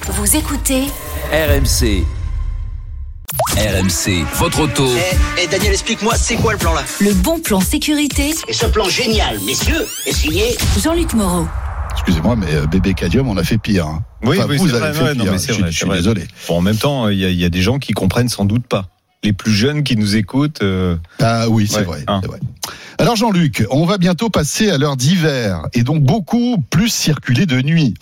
Vous écoutez RMC. RMC, votre auto. Daniel, explique-moi, c'est quoi le plan là ? le bon plan sécurité. Et ce plan génial, messieurs, est signé Jean-Luc Moreau. Excusez-moi, mais bébé Cadium, on a fait pire. Hein. Oui, Enfin, oui, vous c'est avez vrai, fait ouais, pire. non, mais c'est vrai, je suis désolé. Bon, en même temps, il y a des gens qui comprennent sans doute pas. Les plus jeunes qui nous écoutent. Ah oui, c'est ouais, vrai, hein. c'est vrai. Alors Jean-Luc, on va bientôt passer à l'heure d'hiver et donc beaucoup plus circuler de nuit.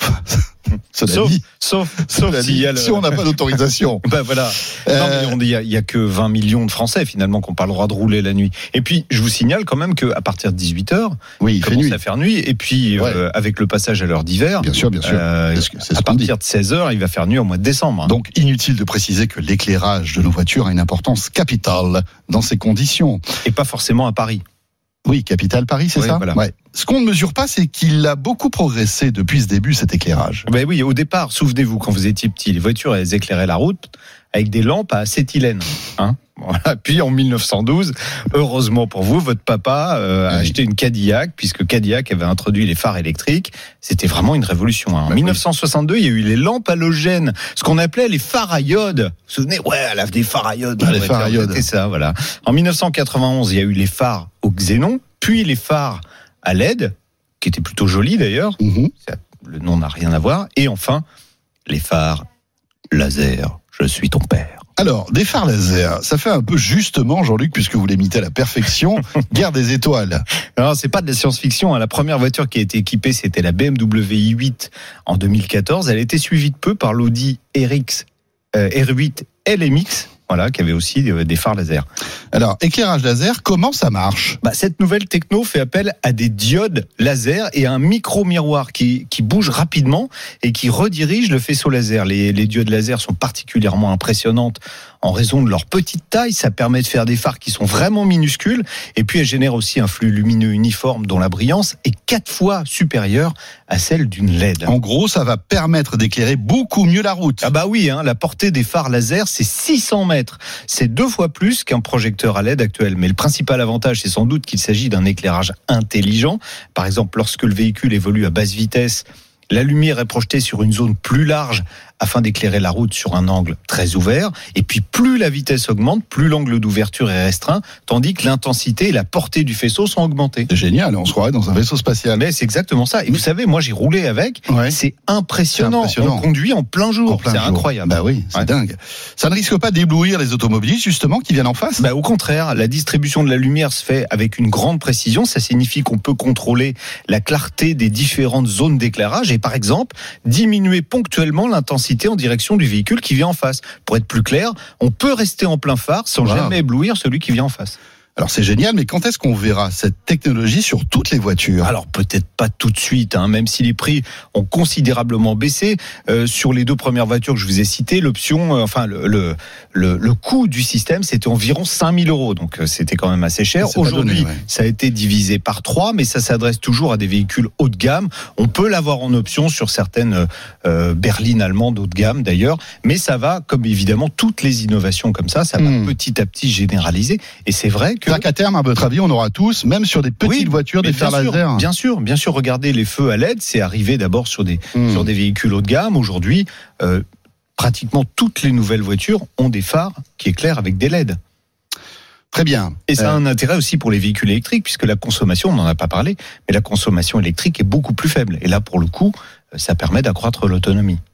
Sauf s'il y a si on n'a pas d'autorisation. Bah voilà. Non, mais il y a que 20 millions de Français finalement qui n'ont pas le droit de rouler la nuit. Et puis je vous signale quand même qu'à partir de 18h, Oui, il il fait commence nuit. à faire nuit. Et puis avec le passage à l'heure d'hiver, Bien sûr. C'est ce à qu'on dit. partir de 16h, il va faire nuit au mois de décembre. Donc inutile de préciser que l'éclairage de nos voitures a une importance capitale dans ces conditions. Et pas forcément à Paris. Oui, capitale Paris, c'est Oui, ça voilà. Ouais. Ce qu'on ne mesure pas, c'est qu'il a beaucoup progressé depuis ce début, cet éclairage. Ben oui, au départ, souvenez-vous, quand vous étiez petit, les voitures, elles éclairaient la route avec des lampes à acétylène. Hein, voilà. Puis en 1912, heureusement pour vous, votre papa a acheté une Cadillac, puisque Cadillac avait introduit les phares électriques. C'était vraiment une révolution. Hein. En 1962, il y a eu les lampes halogènes, ce qu'on appelait les phares à iode. Vous vous souvenez ? Ouais, elle a des phares à iode. Les phares à iode. C'était ça, voilà. En 1991, il y a eu les phares au xénon, puis les phares à LED, qui étaient plutôt jolis d'ailleurs. Mhm. Le nom n'a rien à voir. Et enfin, les phares laser. Je suis ton père. Alors, des phares laser, ça fait un peu justement, Jean-Luc, puisque vous l'imitez à la perfection, Guerre des étoiles. Alors, c'est pas de la science-fiction. Hein. La première voiture qui a été équipée, c'était la BMW i8 en 2014. Elle a été suivie de peu par l'Audi R8 LMX, voilà, qui avait aussi des phares laser. Alors, éclairage laser, comment ça marche ? Cette nouvelle techno fait appel à des diodes laser et à un micro-miroir qui bouge rapidement et qui redirige le faisceau laser. Les diodes laser sont particulièrement impressionnantes en raison de leur petite taille. Ça permet de faire des phares qui sont vraiment minuscules et puis elles génèrent aussi un flux lumineux uniforme dont la brillance est 4 fois supérieure à celle d'une LED. En gros, ça va permettre d'éclairer beaucoup mieux la route. Ah bah oui, hein, la portée des phares laser, c'est 600 mètres. C'est 2 fois plus qu'un projecteur à LED actuel. Mais le principal avantage, c'est sans doute qu'il s'agit d'un éclairage intelligent. Par exemple, lorsque le véhicule évolue à basse vitesse, la lumière est projetée sur une zone plus large afin d'éclairer la route sur un angle très ouvert. Et puis plus la vitesse augmente, plus l'angle d'ouverture est restreint, tandis que l'intensité et la portée du faisceau sont augmentées. C'est génial, on se croirait dans un vaisseau spatial. Mais c'est exactement ça. Et vous savez, moi j'ai roulé avec, Ouais. c'est impressionnant. C'est impressionnant. On conduit en plein jour, En plein c'est jour. incroyable. Bah oui, c'est Ouais. dingue. Ça ne risque pas d'éblouir les automobilistes, justement, qui viennent en face ? Au contraire, la distribution de la lumière se fait avec une grande précision. Ça signifie qu'on peut contrôler la clarté des différentes zones d'éclairage et par exemple diminuer ponctuellement l'intensité en direction du véhicule qui vient en face. Pour être plus clair, on peut rester en plein phare sans jamais éblouir celui qui vient en face. Alors c'est génial, mais quand est-ce qu'on verra cette technologie sur toutes les voitures ? Alors peut-être pas tout de suite, hein, même si les prix ont considérablement baissé. Sur les 2 premières voitures que je vous ai citées, l'option, le coût du système, c'était environ 5 000 €. Donc c'était quand même assez cher. C'est pas Aujourd'hui, donné, ouais. ça a été divisé par 3, mais ça s'adresse toujours à des véhicules haut de gamme. On peut l'avoir en option sur certaines berlines allemandes haut de gamme d'ailleurs, mais ça va, comme évidemment toutes les innovations comme ça va petit à petit généraliser. Et c'est vrai que... C'est-à-dire qu'à terme, à votre avis, on aura tous, même sur des petites voitures, des mais phares laser. Bien sûr. Regardez les feux à LED, c'est arrivé d'abord sur des véhicules haut de gamme. Aujourd'hui, pratiquement toutes les nouvelles voitures ont des phares qui éclairent avec des LED. Très bien. Et ça a un intérêt aussi pour les véhicules électriques, puisque la consommation, on n'en a pas parlé, mais la consommation électrique est beaucoup plus faible. Et là, pour le coup, ça permet d'accroître l'autonomie.